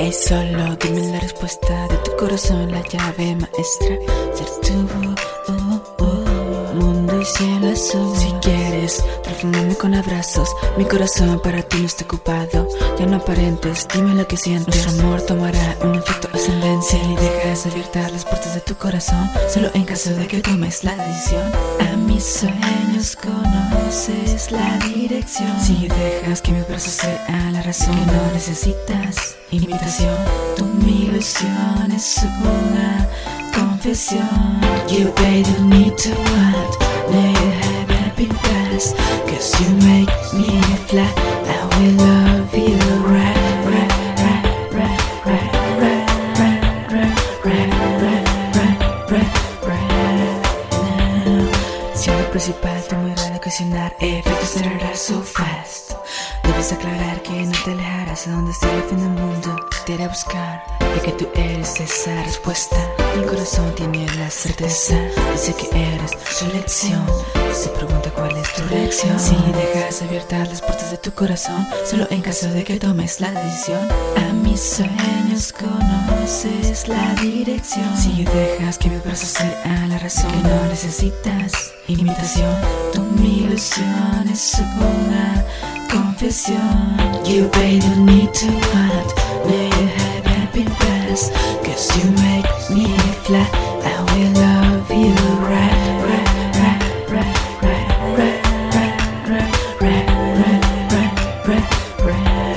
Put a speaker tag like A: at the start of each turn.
A: Ey, solo dime la respuesta de tu corazón, la llave maestra. Ser tú, mundo y cielo azul. Si quieres transformarme con abrazos, mi corazón para ti no está ocupado. Ya no aparentes, dime lo que sientes. Nuestro amor tomará un efecto ascendente. Si dejas abiertas las puertas de tu corazón, solo en caso de que tomes la decisión. A mis sueños conoces la dirección. Si dejas que mis brazos sean la razón, que no necesitas invitación. Mi ilusión es una confesión. You pay the need to what? May you have happy past, 'cause you make me fly. I will love you right. Siendo principal, tu muy raro ocasionar efectos cerrar so fast. Debes aclarar que no te alejarás a donde esté el fin del mundo. Te iré a buscar, ya que tú eres esa respuesta. Mi corazón tiene la certeza, dice que eres su elección. Se pregunta cuál es tu reacción. Si dejas abiertas las puertas de tu corazón, solo en caso de que tomes la decisión. A mis sueños conoces la dirección. Si dejas que mis brazos sean la razón, que no necesitas imitación. Mi ilusión es una confesión. You pay the need to what? May you have happy past, 'cause you make me fly. I will love you right. Right.